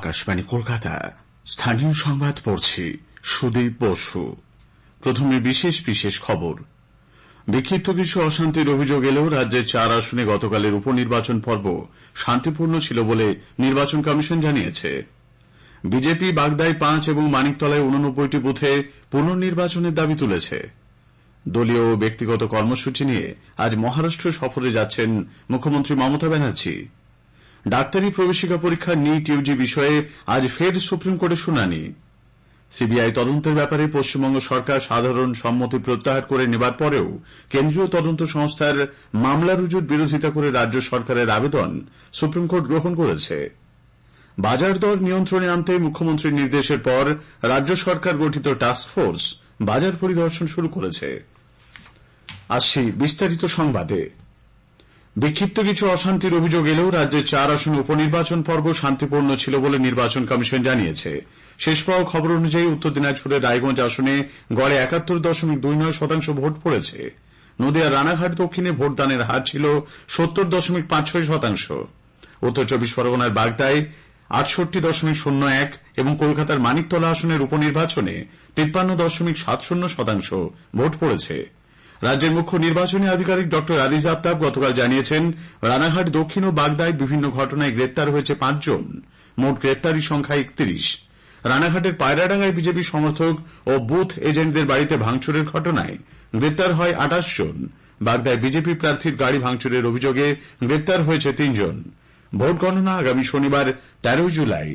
আকাশবাণী কলকাতা। স্থানীয় সংবাদ পড়ছি সুদীপ বসু। প্রথমে বিশেষ বিশেষ খবর। বিক্ষিপ্ত কিছু অশান্তির অভিযোগ এলেও রাজ্যের 4 আসনে গতকালের উপনির্বাচন পর্ব শান্তিপূর্ণ ছিল বলে নির্বাচন কমিশন জানিয়েছে। বিজেপি বাগদায় 5 এবং মানিকতলায় 89টি বুথে পুনর্নির্বাচনের দাবি তুলেছে। দলীয় ও ব্যক্তিগত কর্মসূচি নিয়ে আজ মহারাষ্ট্র সফরে যাচ্ছেন মুখ্যমন্ত্রী মমতা ব্যানার্জি। ডাক্তারি প্রবেশিকা পরীক্ষা নিট ইউজি বিষয়ে আজ ফের সুপ্রিম কোর্টে শুনানি। সিবিআই তদন্তের ব্যাপারে পশ্চিমবঙ্গ সরকার সাধারণ সম্মতি প্রত্যাহার করে নেবার পরেও কেন্দ্রীয় তদন্ত সংস্থার মামলা রুজুর বিরোধিতা করে রাজ্য সরকারের আবেদন সুপ্রিম কোর্ট গ্রহণ করেছে। বাজার দর নিয়ন্ত্রণে আনতে মুখ্যমন্ত্রীর নির্দেশের পর রাজ্য সরকার গঠিত টাস্কফোর্স বাজার পরিদর্শন শুরু করেছে। আসছি বিস্তারিত সংবাদে। বিক্ষিপ্ত কিছু অশান্তির অভিযোগ এলেও রাজ্যের 4 আসনে উপনির্বাচন পর্ব শান্তিপূর্ণ ছিল বলে নির্বাচন কমিশন জানিয়েছে। শেষ পাওয়া খবর অনুযায়ী উত্তর দিনাজপুরের রায়গঞ্জ আসনে গড়ে ৭১.29% ভোট পড়েছে। নদিয়ার রানাঘাট দক্ষিণে ভোটদানের হার ছিল ৭০.56%। উত্তর 24 পরগনার বাগদায় ৬৮.01 এবং কলকাতার মানিকতলা আসনের উপনির্বাচনে ৫৩.৭০% ভোট পড়েছে। রাজ্যের মুখ্য নির্বাচনী আধিকারিক ড আরিজ আফতাব গতকাল জানিয়েছেন, রানাঘাট দক্ষিণ ও বাগদায় বিভিন্ন ঘটনায় গ্রেপ্তার হয়েছে 5 জন। মোট গ্রেপ্তারি সংখ্যা 31। রানাঘাটের পায়রাডাঙ্গায় বিজেপি সমর্থক ও বুথ এজেন্টদের বাড়িতে ভাঙচুরের ঘটনায় গ্রেপ্তার হয় 28 জন। বাগদায় বিজেপি প্রার্থীর গাড়ি ভাঙচুরের অভিযোগে গ্রেপ্তার হয়েছে 3 জন। ভোট গণনা আগামী শনিবার 13 জুলাই।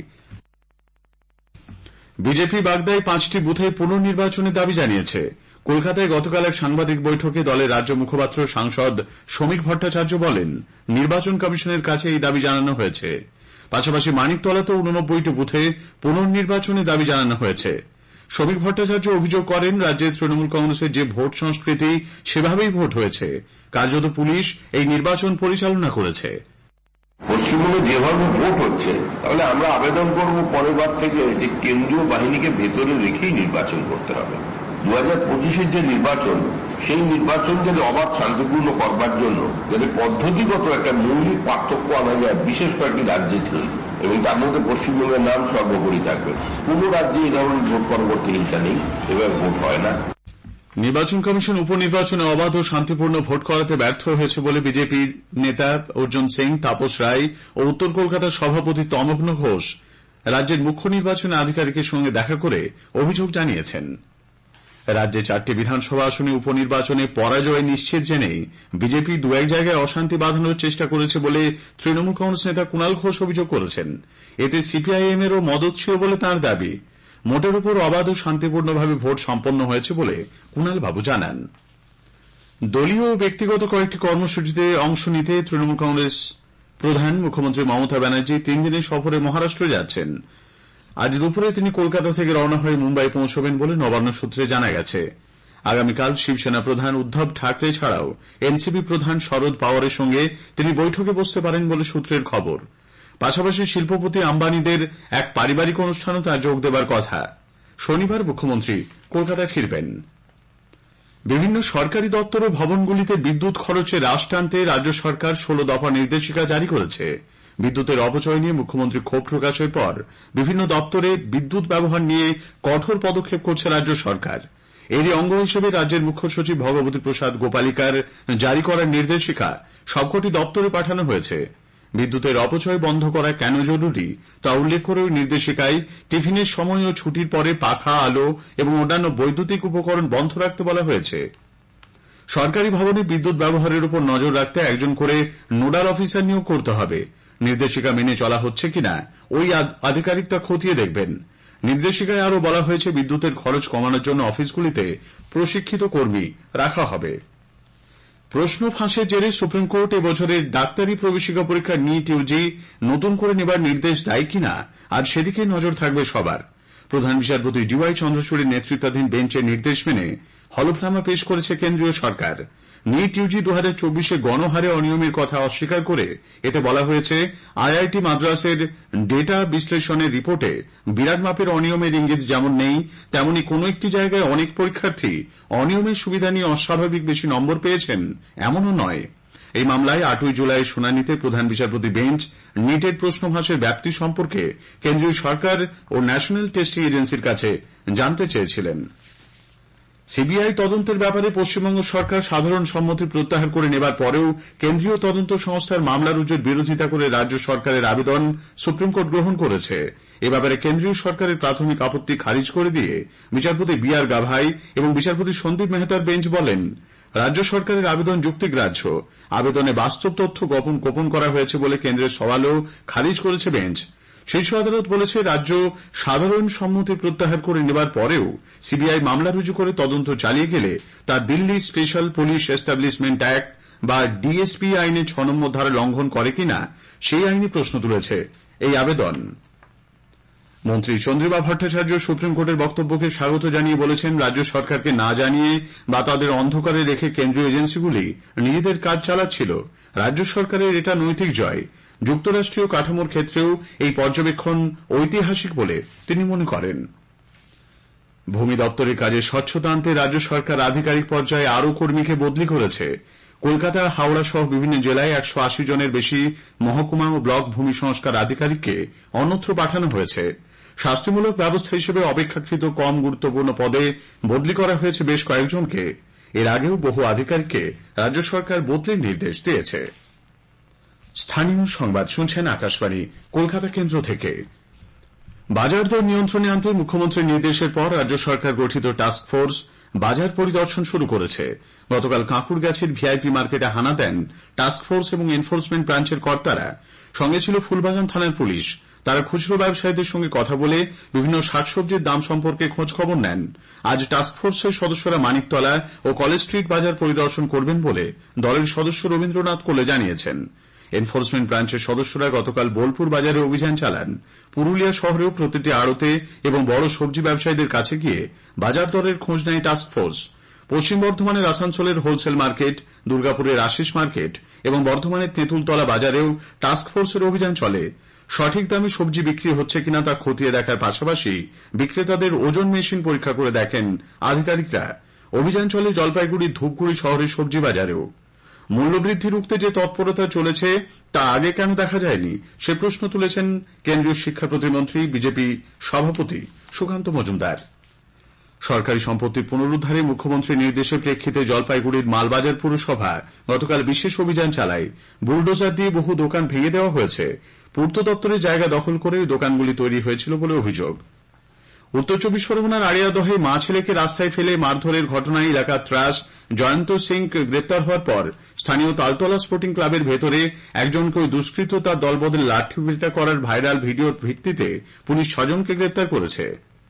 বিজেপি বাগদায় 5টি বুথে পুনর্নির্বাচনের দাবি জানিয়েছে। কলকাতায় গতকাল এক সাংবাদিক বৈঠকে দলের রাজ্য মুখপাত্র সাংসদ শ্রমিক ভট্টাচার্য বলেন, নির্বাচন কমিশনের কাছে এই দাবি জানানো হয়েছে। পাশাপাশি মানিকতলাতেও 89টি বুথে পুনর্নির্বাচনের দাবি জানানো হয়েছে। শ্রমিক ভট্টাচার্য অভিযোগ করেন, রাজ্যের তৃণমূল কংগ্রেসের যে ভোট সংস্কৃতি সেভাবেই ভোট হয়েছে। কার্যত পুলিশ এই নির্বাচন পরিচালনা করেছে। পশ্চিমবঙ্গে যেভাবে ভোট হচ্ছে, তাহলে আমরা আবেদন করব পরের বার থেকে যে কেন্দ্রীয় বাহিনীকে ভেতরে রেখেই নির্বাচন করতে হবে। 2025-এর যে নির্বাচন, সেই নির্বাচন যাতে অবাধ শান্তিপূর্ণ করবার জন্য যাতে পদ্ধতিগত একটা মৌলিক পার্থক্য আনা যায় বিশেষ কয়েকটি রাজ্যে ছিল, এবং তার মধ্যে পশ্চিমবঙ্গের নাম সর্বোপরি থাকবে। কোন রাজ্যে এই ধরনের ভোট পরবর্তী হিংসা নেই, এভাবে ভোট হয় না। নির্বাচন কমিশন উপনির্বাচনে অবাধ ও শান্তিপূর্ণ ভোট করাতে ব্যর্থ হয়েছে বলে বিজেপির নেতা অর্জুন সিং, তাপস রায় ও উত্তর কলকাতার সভাপতি তমগ্ন ঘোষ রাজ্যের মুখ্য নির্বাচনী আধিকারিকের সঙ্গে দেখা করে অভিযোগ জানিয়েছেন। রাজ্যে 4টি বিধানসভা আসনে উপনির্বাচনে পরাজয় নিশ্চিত জেনেই বিজেপি 2-1 জায়গায় অশান্তি বাঁধানোর চেষ্টা করেছে বলে তৃণমূল কংগ্রেস নেতা কুণাল ঘোষ অভিযোগ করেছেন। এতে সিপিআইএম এরও মদত ছিল বলে তাঁর দাবি। মোটের উপর অবাধ ও শান্তিপূর্ণভাবে ভোট সম্পন্ন হয়েছে বলে কুণাল বাবু জানান। দলীয় ও ব্যক্তিগত কয়েকটি কর্মসূচিতে অংশ নিতে তৃণমূল কংগ্রেস প্রধান মুখ্যমন্ত্রী মমতা ব্যানার্জি 3 দিনের সফরে মহারাষ্ট্র যাচ্ছেন। আজ দুপুরে তিনি কলকাতা থেকে রওনা হয়ে মুম্বাই পৌঁছবেন বলে নবান্ন সূত্রে জানা গেছে। আগামীকাল শিবসেনা প্রধান উদ্ধব ঠাকরে ছাড়াও এনসিপি প্রধান শরদ পাওয়ারের সঙ্গে তিনি বৈঠকে বসতে পারেন বলে সূত্রের খবর। পাশাপাশি শিল্পপতি আম্বানিদের এক পারিবারিক অনুষ্ঠানও তাঁর যোগ দেবার কথা। শনিবার মুখ্যমন্ত্রী কলকাতায় ফিরবেন। বিভিন্ন সরকারি দপ্তর ও ভবনগুলিতে বিদ্যুৎ খরচে হ্রাস টানতে রাজ্য সরকার 16 দফা নির্দেশিকা জারি করেছে। বিদ্যুতের অপচয় নিয়ে মুখ্যমন্ত্রী ক্ষোভ প্রকাশের পর বিভিন্ন দপ্তরে বিদ্যুৎ ব্যবহার নিয়ে কঠোর পদক্ষেপ করছে রাজ্য সরকার। এরই অঙ্গ হিসেবে রাজ্যের মুখ্য সচিব ভগবতী প্রসাদ গোপালিকার জারি করার নির্দেশিকা সবকটি দপ্তরে পাঠানো হয়েছে। বিদ্যুতের অপচয় বন্ধ করা কেন জরুরি তা উল্লেখ করে ওই নির্দেশিকায় টিফিনের সময় ও ছুটির পরে পাখা, আলো এবং অন্যান্য বৈদ্যুতিক উপকরণ বন্ধ রাখতে বলা হয়েছে। সরকারি ভবনে বিদ্যুৎ ব্যবহারের উপর নজর রাখতে একজন করে নোডাল অফিসার নিয়োগ করতে হবে। নির্দেশিকা মেনে চলা হচ্ছে কিনা ওই আধিকারিক তা খতিয়ে দেখবেন। নির্দেশিকায় আরও বলা হয়েছে, বিদ্যুতের খরচ কমানোর জন্য অফিসগুলিতে প্রশিক্ষিত কর্মী রাখা হবে। প্রশ্ন ফাঁসের জেরে সুপ্রিম কোর্ট এবছরের ডাক্তারি প্রবেশিকা পরীক্ষা নিট ইউজি নতুন করে নেবার নির্দেশ দেয় কিনা আজ সেদিকে নজর থাকবে সবার। প্রধান বিচারপতি ডিওয়াই চন্দ্রচূড়ের নেতৃত্বাধীন বেঞ্চের নির্দেশ মেনে হলফনামা পেশ করেছে কেন্দ্রীয় সরকার। নিট ইউজি 2024-এ গণহারে অনিয়মের কথা অস্বীকার করে এতে বলা হয়েছে, আইআইটি মাদ্রাসের ডেটা বিশ্লেষণের রিপোর্টে বিরাট মাপের অনিয়মের ইঙ্গিত যেমন নেই, তেমনি কোন একটি জায়গায় অনেক পরীক্ষার্থী অনিয়মের সুবিধা নিয়ে অস্বাভাবিক বেশি নম্বর পেয়েছেন এমনও নয়। এই মামলায় 8ই জুলাই শুনানিতে প্রধান বিচারপতি বেঞ্চ নিটের প্রশ্নভাসের ব্যাপ্তি সম্পর্কে কেন্দ্রীয় সরকার ও ন্যাশনাল টেস্টিং এজেন্সির কাছে জানতে চেয়েছিলেন। সিবিআই তদন্তের ব্যাপারে পশ্চিমবঙ্গ সরকার সাধারণ সম্মতি প্রত্যাহার করে নেবার পরেও কেন্দ্রীয় তদন্ত সংস্থার মামলা রুজুর বিরোধিতা করে রাজ্য সরকারের আবেদন সুপ্রিম কোর্ট গ্রহণ করেছে। এ ব্যাপারে কেন্দ্রীয় সরকারের প্রাথমিক আপত্তি খারিজ করে দিয়ে বিচারপতি বি আর গাভাই এবং বিচারপতি সন্দীপ মেহতার বেঞ্চ বলেন, রাজ্য সরকারের আবেদন যুক্তিগ্রাহ্য। আবেদনে বাস্তব তথ্য গোপন করা হয়েছে বলে কেন্দ্রের সওয়ালও খারিজ করেছে বেঞ্চ। শীর্ষ আদালত বলেছে, রাজ্য সাধারণ সম্মতি প্রত্যাহার করে নেবার পরেও সিবিআই মামলা রুজু করে তদন্ত চালিয়ে গেলে তা Delhi special police establishment act বা ডিএসপি আইনে 6 নম্বর ধারা লঙ্ঘন করে কিনা সেই আইনি প্রশ্ন তুলেছে এই আবেদন। মন্ত্রী চন্দ্রিমা ভট্টাচার্য সুপ্রিম কোর্টের বক্তব্যকে স্বাগত জানিয়ে বলেছেন, রাজ্য সরকারকে না জানিয়ে বা তাদের অন্ধকারে রেখে কেন্দ্রীয় এজেন্সিগুলি নিজেদের কাজ চালাচ্ছিল। রাজ্য সরকারের এটা নৈতিক জয়। যুক্তরাষ্ট্রীয় কাঠামোর ক্ষেত্রেও এই পর্যবেক্ষণ ঐতিহাসিক বলে তিনি মনে করেন। ভূমি দপ্তরের কাজে স্বচ্ছতা আনতে রাজ্য সরকার আধিকারিক পর্যায়ে আরও কর্মীকে বদলি করেছে। কলকাতা, হাওড়া সহ বিভিন্ন জেলায় 180 জনের বেশি মহকুমা ও ব্লক ভূমি সংস্কার আধিকারিককে অন্যত্র পাঠানো হয়েছে। শাস্তিমূলক ব্যবস্থা হিসেবে অপেক্ষাকৃত কম গুরুত্বপূর্ণ পদে বদলি করা হয়েছে বেশ কয়েকজনকে। এর আগেও বহু আধিকারিককে রাজ্য সরকার বদলির নির্দেশ দিয়েছে। স্থানীয় সংবাদ শুনছেন আকাশবাণী কলকাতা কেন্দ্র থেকে। বাজার দর নিয়ন্ত্রণে আনতে মুখ্যমন্ত্রীর নির্দেশের পর রাজ্য সরকার গঠিত টাস্ক ফোর্স বাজার পরিদর্শন শুরু করেছে। গতকাল কাঁকুড়গাছির ভিআইপি মার্কেটে হানা দেন টাস্ক ফোর্স এবং এনফোর্সমেন্ট ব্রাঞ্চের কর্তারা। সঙ্গে ছিল ফুলবাগান থানার পুলিশ। তারা খুচরো ব্যবসায়ীদের সঙ্গে কথা বলে বিভিন্ন শাকসবজির দাম সম্পর্কে খোঁজ খবর নেন। আজ টাস্ক ফোর্সের সদস্যরা মানিকতলা ও কলেজ স্ট্রিট বাজার পরিদর্শন করবেন বলে দলের সদস্য রবীন্দ্রনাথ কোলে জানিয়েছেন। এনফোর্সমেন্ট ব্রাঞ্চের সদস্যরা গতকাল বোলপুর বাজারে অভিযান চালান। পুরুলিয়া শহরেও প্রতিটি আড়তে এবং বড় সবজি ব্যবসায়ীদের কাছে গিয়ে বাজার দরের খোঁজ নেয় টাস্ক ফোর্স। পশ্চিম বর্ধমানের আসানসোলের হোলসেল মার্কেট, দুর্গাপুরের আশিস মার্কেট এবং বর্ধমানের তেঁতুলতলা বাজারেও টাস্ক ফোর্সের অভিযান চলে। সঠিক দামে সবজি বিক্রি হচ্ছে কিনা তা খতিয়ে দেখার পাশাপাশি বিক্রেতাদের ওজন মেশিন পরীক্ষা করে দেখেন আধিকারিকরা। অভিযান চলে জলপাইগুড়ি, ধূপগুড়ি শহরের সবজি বাজারেও। মূল্যবৃদ্ধি রুখতে যে তৎপরতা চলেছে তা আগে কেন দেখা যায়নি সে প্রশ্ন তুলেছেন কেন্দ্রীয় শিক্ষা প্রতিমন্ত্রী বিজেপি সভাপতি সুকান্ত মজুমদার। সরকারি সম্পত্তির পুনরুদ্ধারে মুখ্যমন্ত্রীর নির্দেশের প্রেক্ষিতে জলপাইগুড়ির মালবাজার পুরসভা গতকাল বিশেষ অভিযান চালায়। বুলডোজার দিয়ে বহু দোকান ভেঙে দেওয়া হয়েছে। পূর্ত দপ্তরের জায়গা দখল করে দোকানগুলি তৈরি হয়েছিল বলে অভিযোগ। উত্তর 24 পরগনার আড়িয়াদহে মা ছেলেকে রাস্তায় ফেলে মারধরের ঘটনায় এলাকার ত্রাস জয়ন্ত সিং গ্রেপ্তার হওয়ার পর স্থানীয় তালতলা স্পোর্টিং ক্লাবের ভেতরে একজনকে ওই দুষ্কৃত তার দলবদলে লাঠিপেটা করার ভাইরাল ভিডিওর ভিত্তিতে পুলিশ 6 জনকে গ্রেপ্তার করেছে।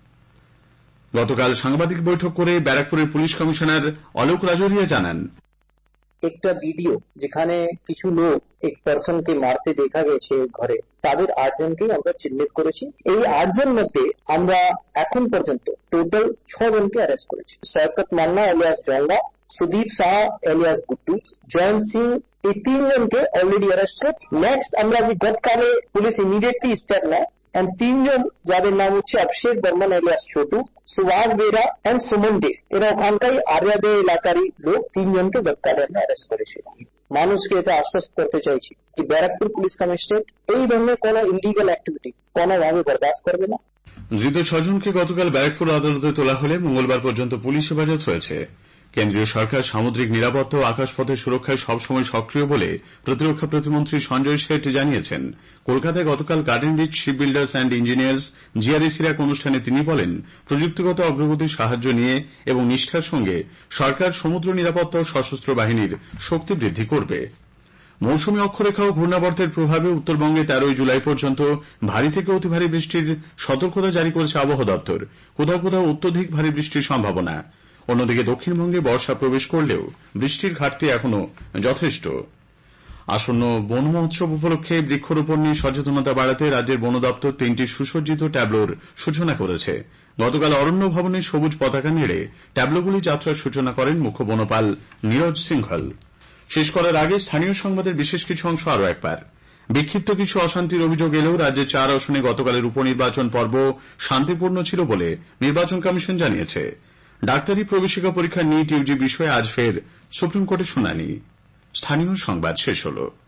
গতকাল সাংবাদিক বৈঠক করে ব্যারাকপুরের পুলিশ কমিশনার অলোক রাজোরিয়া জানান, একটা ভিডিও যেখানে কিছু লোক এক পার্সনকে মারতে দেখা গেছে ঘরে, তাদের 8 জনকেই আমরা চিহ্নিত করেছি। এই 8 জন মধ্যে আমরা এখন পর্যন্ত টোটাল 6 জনকে অ্যারেস্ট করেছি। শওকত মান্না এলিয়াস জঙ্গা, সুদীপ সাহা এলিয়াস গুট্টু, জয়ন্ত সিং, এই 3 জনকে অলরেডি অ্যারেস্ট। নেক্সট আমরা গতকালে পুলিশ ইমিডিয়েটলি স্টেপ নেয় and 3 জন যাদের নাম হচ্ছে অভিষেক বর্মন এলিয়াস ছোটু, সুভাষ বেরা এন্ড সুমন দে, এরা ওখানকার আরিয়াদে এলাকারই লোক। 3 জনকে গতকালে আমরা অ্যারেস্ট করেছি। মানুষকে এটা আশ্বস্ত করতে চাইছি যে ব্যারাকপুর পুলিশ কমিশনারেট এই ধরনের কোন ইলিগাল অ্যাক্টিভিটি কোনোভাবে বরদাস্ত করবে না। ধৃত 6 জনকে গতকাল ব্যারাকপুর আদালতে তোলা হলে মঙ্গলবার পর্যন্ত পুলিশ হেফাজত হয়েছে। কেন্দ্রীয় সরকার সামুদ্রিক নিরাপত্তা ও আকাশপথের সুরক্ষায় সবসময় সক্রিয় বলে প্রতিরক্ষা প্রতিমন্ত্রী সঞ্জয় শেঠ জানিয়েছেন। কলকাতায় গতকাল garden reach ship builders and engineers জিআরএসির এক অনুষ্ঠানে তিনি বলেন, প্রযুক্তিগত অগ্রগতির সাহায্য নিয়ে এবং নিষ্ঠার সঙ্গে সরকার সমুদ্র নিরাপত্তা ও সশস্ত্র বাহিনীর শক্তি বৃদ্ধি করবে। মৌসুমী অক্ষরেখা ও ঘূর্ণাবর্তের প্রভাবে উত্তরবঙ্গে 13 জুলাই পর্যন্ত ভারী থেকে অতি ভারী বৃষ্টির সতর্কতা জারি করেছে আবহাওয়া দপ্তর। কোথাও কোথাও অত্যধিক ভারী বৃষ্টির সম্ভাবনা। অন্যদিকে দক্ষিণবঙ্গে বর্ষা প্রবেশ করলেও বৃষ্টির ঘাটতি এখনো যথেষ্ট। আসন্ন বন মহোৎসব উপলক্ষে বৃক্ষরোপণ নিয়ে সচেতনতা বাড়াতে রাজ্যের বন দপ্তর 3টি সুসজ্জিত ট্যাবলোর সূচনা করেছে। গতকাল অরণ্য ভবনে সবুজ পতাকা নেড়ে ট্যাবলোগুলি যাত্রার সূচনা করেন মুখ্য বনপাল নীরজ সিংহল। শেষ করার আগে স্থানীয় সংবাদের বিশেষ কিছু অংশ আরও একবার। বিক্ষিপ্ত কিছু অশান্তির অভিযোগ এলেও রাজ্যের 4 আসনে গতকালের উপনির্বাচন পর্ব শান্তিপূর্ণ ছিল বলে নির্বাচন কমিশন জানিয়েছে। ডাক্তারি প্রবেশিকা পরীক্ষা নিট ইউজি বিষয়ে আজ ফের সুপ্রিম কোর্টে শুনানি। স্থানীয় সংবাদ শেষ হলো।